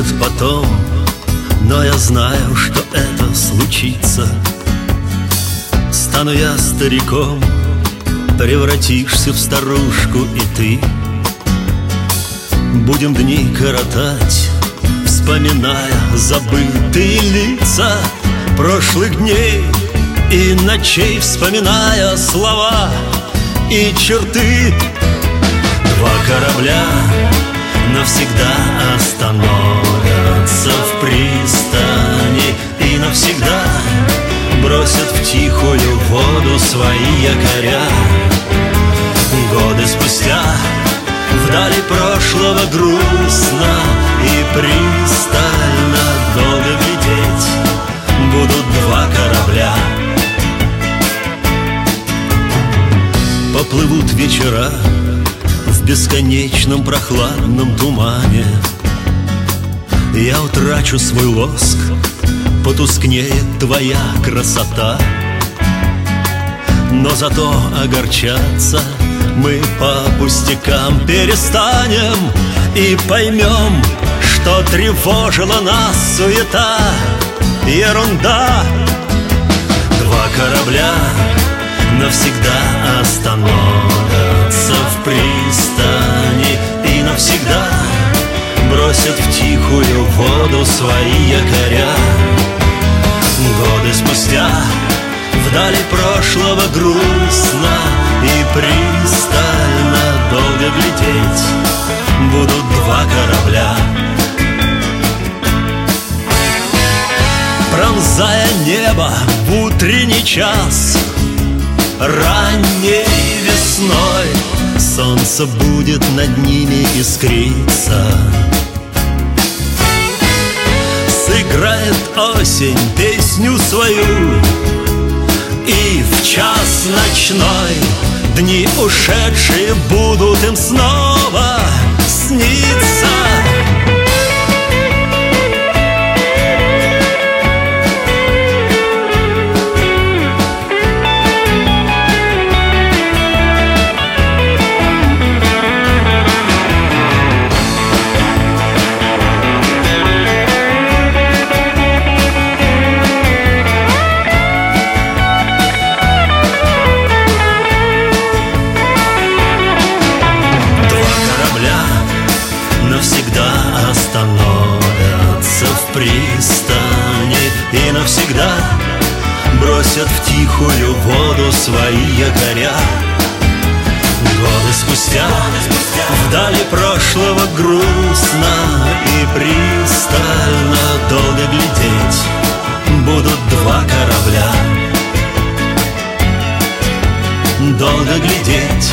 будет потом, но я знаю, что это случится. Стану я стариком, превратишься в старушку и ты. Будем дни коротать, вспоминая забытые лица прошлых дней и ночей, вспоминая слова и черты. Два корабля навсегда остановятся в пристани и навсегда бросят в тихую воду свои якоря. Годы спустя вдали прошлого грустно и пристально долго глядеть будут два корабля. Поплывут вечера в бесконечном прохладном тумане. Я утрачу свой лоск, потускнеет твоя красота. Но зато огорчаться мы по пустякам перестанем и поймем, что тревожила нас суета, ерунда. Два корабля навсегда остановятся в пристани и навсегда бросят в тихую воду свои якоря. Годы спустя вдали прошлого грустно и пристально долго глядеть будут два корабля. Пронзая небо в утренний час, ранней весной солнце будет над ними искриться. Сыграет осень песню свою, и в час ночной дни ушедшие будут им снова сниться. Навсегда остановятся в пристани и навсегда бросят в тихую воду свои якоря. Годы спустя вдали прошлого грустно и пристально долго глядеть будут два корабля. Долго глядеть